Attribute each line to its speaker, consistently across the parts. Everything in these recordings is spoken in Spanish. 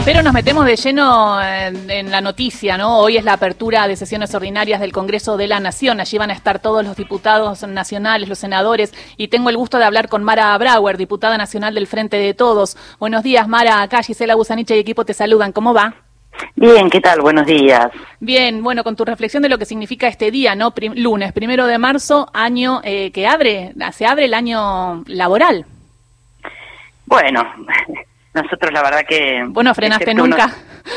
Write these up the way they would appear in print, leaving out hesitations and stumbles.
Speaker 1: Pero nos metemos de lleno en la noticia, ¿no? Hoy es la apertura de sesiones ordinarias del Congreso de la Nación. Allí van a estar todos los diputados nacionales, los senadores, y tengo el gusto de hablar con Mara Brauer, diputada nacional del Frente de Todos. Buenos días, Mara. Acá Gisela Busaniche y equipo te saludan. ¿Cómo va?
Speaker 2: Bien, ¿qué tal? Buenos días.
Speaker 1: Bien, bueno, con tu reflexión de lo que significa este día, ¿no? Lunes, 1 de marzo, año que se abre el año laboral.
Speaker 2: Bueno, nosotros la verdad que...
Speaker 1: ¿Vos no frenaste nunca?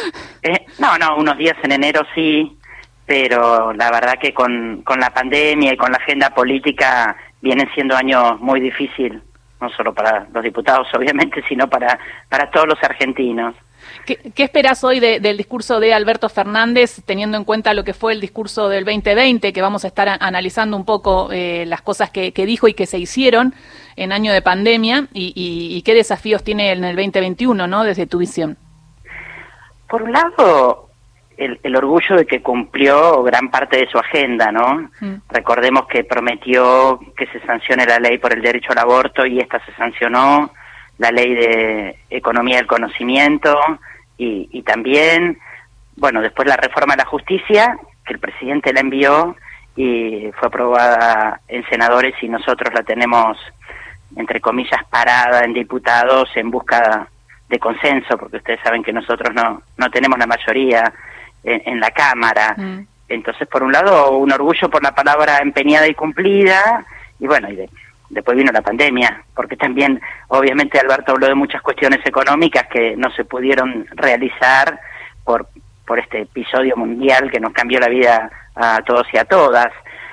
Speaker 2: Unos días en enero sí, pero la verdad que con la pandemia y con la agenda política vienen siendo años muy difíciles, no solo para los diputados obviamente, sino para todos los argentinos.
Speaker 1: ¿Qué esperás hoy del discurso de Alberto Fernández, teniendo en cuenta lo que fue el discurso del 2020, que vamos a estar analizando un poco las cosas que dijo y que se hicieron en año de pandemia, y qué desafíos tiene en el 2021, ¿no? Desde tu visión.
Speaker 2: Por un lado, el orgullo de que cumplió gran parte de su agenda, ¿no? Recordemos que prometió que se sancione la ley por el derecho al aborto y esta se sancionó, la ley de economía del conocimiento y también, bueno, después la reforma de la justicia, que el presidente la envió y fue aprobada en senadores y nosotros la tenemos, entre comillas, parada en diputados en busca de consenso, porque ustedes saben que nosotros no tenemos la mayoría en la Cámara. Entonces, por un lado, un orgullo por la palabra empeñada y cumplida, y bueno, después vino la pandemia, porque también, obviamente, Alberto habló de muchas cuestiones económicas que no se pudieron realizar por este episodio mundial que nos cambió la vida a todos y a todas.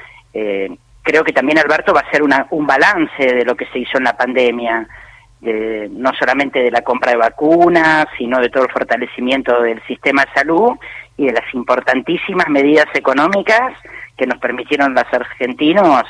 Speaker 2: Creo que también Alberto va a hacer un balance de lo que se hizo en la pandemia, no solamente de la compra de vacunas, sino de todo el fortalecimiento del sistema de salud y de las importantísimas medidas económicas que nos permitieron los argentinos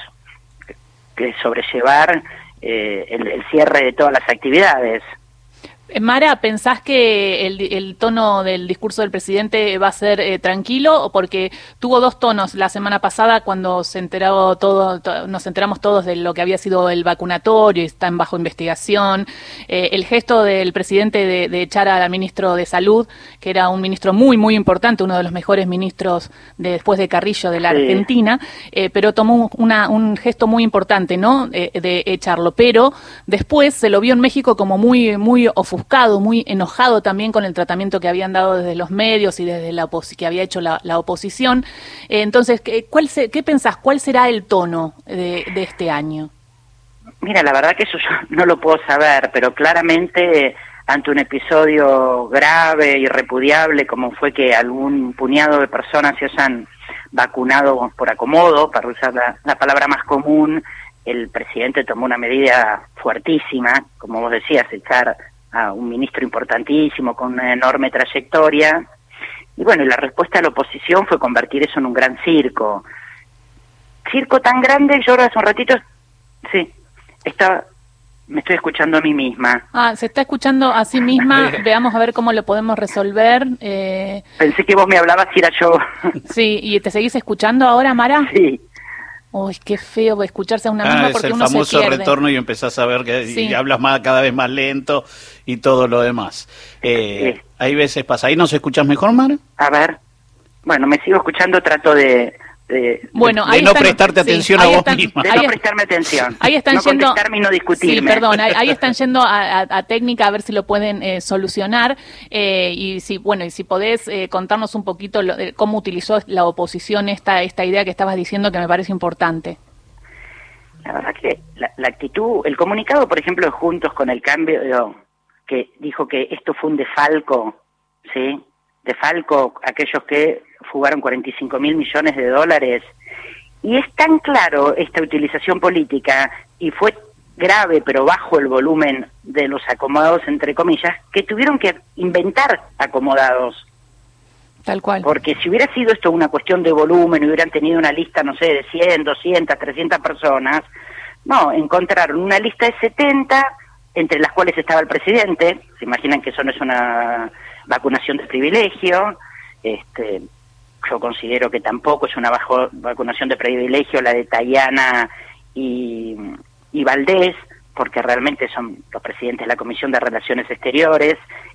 Speaker 2: sobrellevar el cierre de todas las actividades.
Speaker 1: Mara, ¿pensás que el tono del discurso del presidente va a ser tranquilo? O porque tuvo dos tonos la semana pasada cuando nos enteramos todos de lo que había sido el vacunatorio y están bajo investigación. El gesto del presidente de echar al ministro de Salud, que era un ministro muy, muy importante, uno de los mejores ministros después de Carrillo de la Argentina, pero tomó un gesto muy importante, ¿no? De echarlo. Pero después se lo vio en México como muy, muy ofuscado, muy enojado también con el tratamiento que habían dado desde los medios y desde que había hecho la oposición. Entonces, ¿qué pensás? ¿Cuál será el tono de este año?
Speaker 2: Mira, la verdad que eso yo no lo puedo saber, pero claramente ante un episodio grave y repudiable como fue que algún puñado de personas se hayan vacunado por acomodo, para usar la palabra más común, el presidente tomó una medida fuertísima, como vos decías, echar a un ministro importantísimo con una enorme trayectoria, y bueno, y la respuesta de la oposición fue convertir eso en un gran circo tan grande. Yo ahora hace un ratito me estoy escuchando a mí misma.
Speaker 1: Se está escuchando a sí misma. Veamos a ver cómo lo podemos resolver.
Speaker 2: Pensé que vos me hablabas y era yo.
Speaker 1: Sí, ¿y te seguís escuchando ahora, Mara?
Speaker 2: Sí.
Speaker 1: Uy, qué feo escucharse a una misma, porque uno se pierde.
Speaker 3: Es el famoso retorno y empezás a ver que y hablas cada vez más lento y todo lo demás. Hay veces pasa. ¿Ahí nos escuchás mejor, Mara?
Speaker 2: A ver. Bueno, me sigo escuchando, trato de
Speaker 3: no prestarte atención a vos misma.
Speaker 2: De no prestarme atención.
Speaker 1: Ahí están
Speaker 2: no
Speaker 1: yendo,
Speaker 2: contestarme y no discutirme.
Speaker 1: Sí, perdón, ahí están yendo a técnica a ver si lo pueden solucionar. Y si podés contarnos un poquito cómo utilizó la oposición esta idea que estabas diciendo, que me parece importante.
Speaker 2: La verdad que la actitud, el comunicado, por ejemplo, de Juntos con el Cambio, que dijo que esto fue un defalco, ¿sí? Defalco, aquellos que fugaron 45.000 millones de dólares, y es tan claro esta utilización política, y fue grave pero bajo el volumen de los acomodados, entre comillas, que tuvieron que inventar acomodados.
Speaker 1: Tal cual.
Speaker 2: Porque si hubiera sido esto una cuestión de volumen, hubieran tenido una lista, no sé, de 100, 200, 300 personas, no, encontraron una lista de 70, entre las cuales estaba el presidente. Se imaginan que eso no es una vacunación de privilegio. Yo considero que tampoco es una vacunación de privilegio la de Tayana y Valdés, porque realmente son los presidentes de la Comisión de Relaciones Exteriores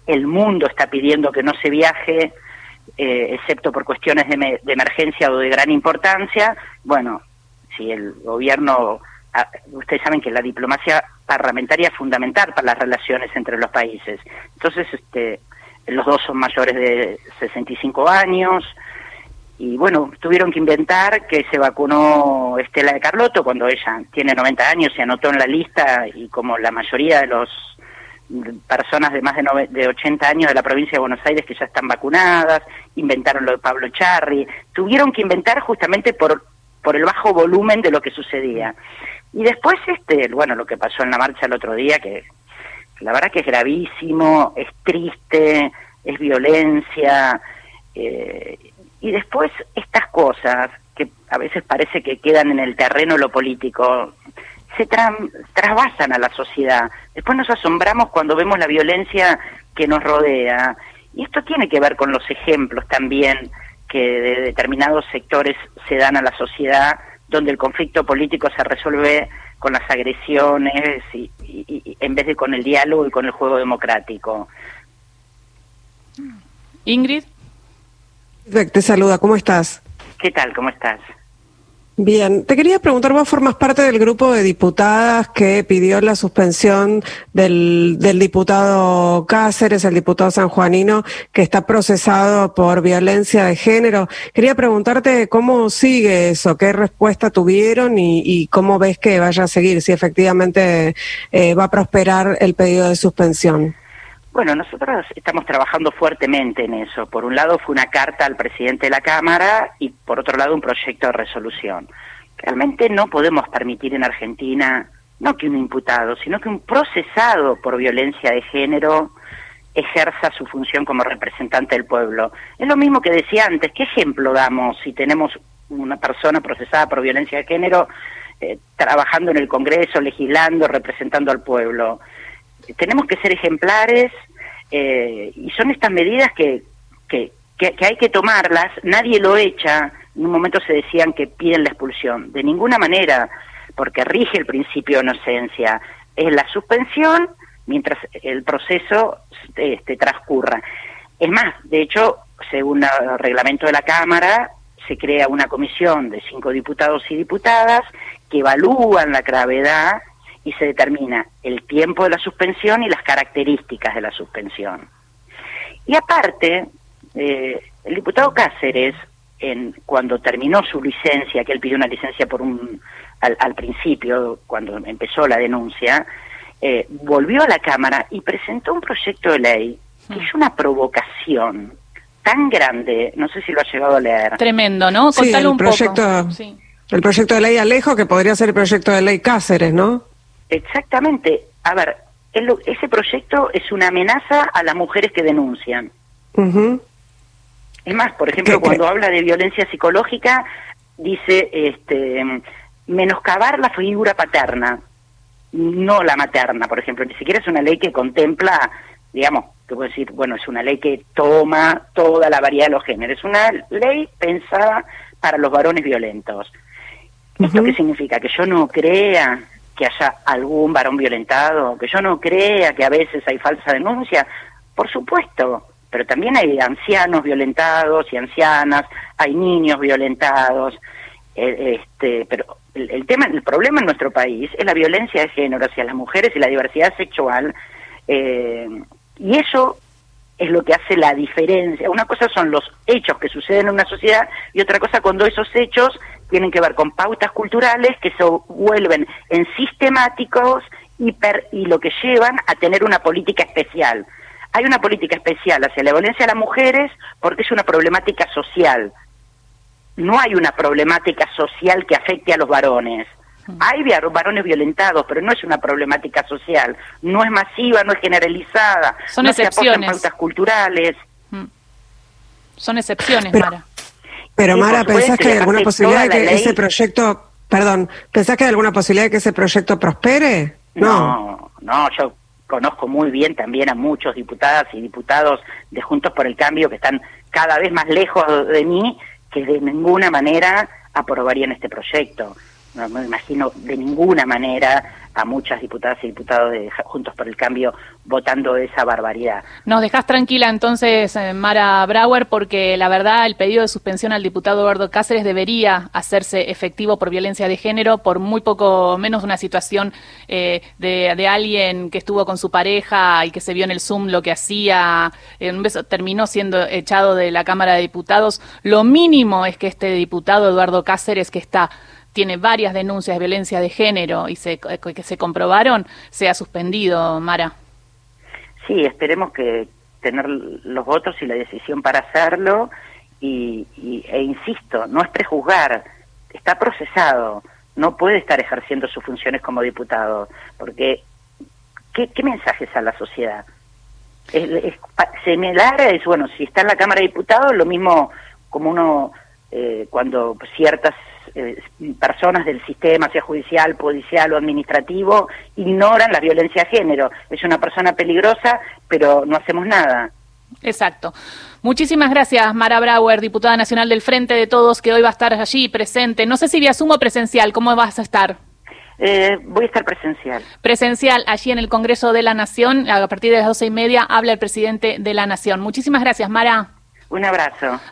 Speaker 2: el mundo está pidiendo que no se viaje, excepto por cuestiones de emergencia o de gran importancia. Bueno, si el gobierno, ustedes saben que la diplomacia parlamentaria es fundamental para las relaciones entre los países. Entonces, los dos son mayores de 65 años, y bueno, tuvieron que inventar que se vacunó Estela de Carlotto cuando ella tiene 90 años, se anotó en la lista, y como la mayoría de los personas de más de 80 años de la provincia de Buenos Aires que ya están vacunadas, inventaron lo de Pablo Charri, tuvieron que inventar justamente por el bajo volumen de lo que sucedía. Y después, bueno, lo que pasó en la marcha el otro día, que la verdad que es gravísimo, es triste, es violencia, y después estas cosas que a veces parece que quedan en el terreno de lo político, se trasvasan a la sociedad. Después nos asombramos cuando vemos la violencia que nos rodea, y esto tiene que ver con los ejemplos también que de determinados sectores se dan a la sociedad, donde el conflicto político se resuelve con las agresiones y en vez de con el diálogo y con el juego democrático.
Speaker 1: Ingrid.
Speaker 4: Te saluda, ¿cómo estás?
Speaker 2: ¿Qué tal? ¿Cómo estás?
Speaker 4: Bien, te quería preguntar, vos formas parte del grupo de diputadas que pidió la suspensión del diputado Cáceres, el diputado sanjuanino, que está procesado por violencia de género. Quería preguntarte cómo sigue eso, qué respuesta tuvieron y cómo ves que vaya a seguir, si efectivamente va a prosperar el pedido de suspensión.
Speaker 2: Bueno, nosotros estamos trabajando fuertemente en eso. Por un lado fue una carta al presidente de la Cámara y por otro lado un proyecto de resolución. Realmente no podemos permitir en Argentina, no que un imputado, sino que un procesado por violencia de género ejerza su función como representante del pueblo. Es lo mismo que decía antes, ¿qué ejemplo damos si tenemos una persona procesada por violencia de género trabajando en el Congreso, legislando, representando al pueblo? Tenemos que ser ejemplares, y son estas medidas que hay que tomarlas. Nadie lo echa. En un momento se decían que piden la expulsión. De ninguna manera, porque rige el principio de inocencia. Es la suspensión mientras el proceso transcurra. Es más, de hecho, según el reglamento de la Cámara, se crea una comisión de 5 diputados y diputadas que evalúan la gravedad y se determina el tiempo de la suspensión y las características de la suspensión. Y aparte, el diputado Cáceres, cuando terminó su licencia, que él pidió una licencia al principio, cuando empezó la denuncia, volvió a la Cámara y presentó un proyecto de ley que es una provocación tan grande, no sé si lo ha llegado a leer.
Speaker 1: Tremendo, ¿no?
Speaker 4: Sí, el proyecto de ley Alejo, que podría ser el proyecto de ley Cáceres, ¿no?
Speaker 2: Exactamente. A ver, ese proyecto es una amenaza a las mujeres que denuncian.
Speaker 4: Uh-huh.
Speaker 2: Es más, por ejemplo, cuando habla de violencia psicológica, dice menoscabar la figura paterna, no la materna, por ejemplo. Ni siquiera es una ley que contempla, digamos, te puedo decir, bueno, es una ley que toma toda la variedad de los géneros. Es una ley pensada para los varones violentos. Uh-huh. ¿Esto qué significa? Que yo no crea que haya algún varón violentado, que yo no crea que a veces hay falsa denuncia, por supuesto, pero también hay ancianos violentados y ancianas, hay niños violentados, pero el problema en nuestro país es la violencia de género hacia las mujeres y la diversidad sexual, y eso es lo que hace la diferencia. Una cosa son los hechos que suceden en una sociedad y otra cosa cuando esos hechos tienen que ver con pautas culturales que se vuelven en sistemáticos y lo que llevan a tener una política especial. Hay una política especial hacia la violencia a las mujeres porque es una problemática social. No hay una problemática social que afecte a los varones. Hay varones violentados, pero no es una problemática social. No es masiva, no es generalizada.
Speaker 1: Son
Speaker 2: no
Speaker 1: excepciones.
Speaker 2: Se apoyan pautas culturales.
Speaker 1: Son excepciones,
Speaker 4: Mara. Pero Mara, ¿pensás que hay alguna posibilidad de que ese proyecto, pensás que hay alguna posibilidad de que ese proyecto prospere?
Speaker 2: No, yo conozco muy bien también a muchos diputadas y diputados de Juntos por el Cambio que están cada vez más lejos de mí, que de ninguna manera aprobarían este proyecto. no me imagino de ninguna manera a muchas diputadas y diputados de Juntos por el Cambio votando esa barbaridad.
Speaker 1: Nos dejás tranquila entonces, Mara Brauer, porque la verdad el pedido de suspensión al diputado Eduardo Cáceres debería hacerse efectivo por violencia de género, por muy poco menos una situación de alguien que estuvo con su pareja y que se vio en el Zoom lo que hacía, terminó siendo echado de la Cámara de Diputados. Lo mínimo es que este diputado Eduardo Cáceres, que tiene varias denuncias de violencia de género y que se comprobaron, sea suspendido, Mara.
Speaker 2: Sí, esperemos que tener los votos y la decisión para hacerlo e insisto, no es prejuzgar, está procesado, no puede estar ejerciendo sus funciones como diputado, porque ¿qué mensajes a la sociedad? Señalar es, bueno, si está en la Cámara de Diputados, lo mismo como uno cuando ciertas personas del sistema, sea judicial, policial o administrativo, ignoran la violencia de género. Es una persona peligrosa, pero no hacemos nada.
Speaker 1: Exacto. Muchísimas gracias, Mara Brauer, diputada nacional del Frente de Todos, que hoy va a estar allí presente. No sé si vía Zoom o presencial, ¿cómo vas a estar?
Speaker 2: Voy a estar presencial.
Speaker 1: Presencial, allí en el Congreso de la Nación, a partir de las 12:30 habla el presidente de la Nación. Muchísimas gracias, Mara.
Speaker 2: Un abrazo.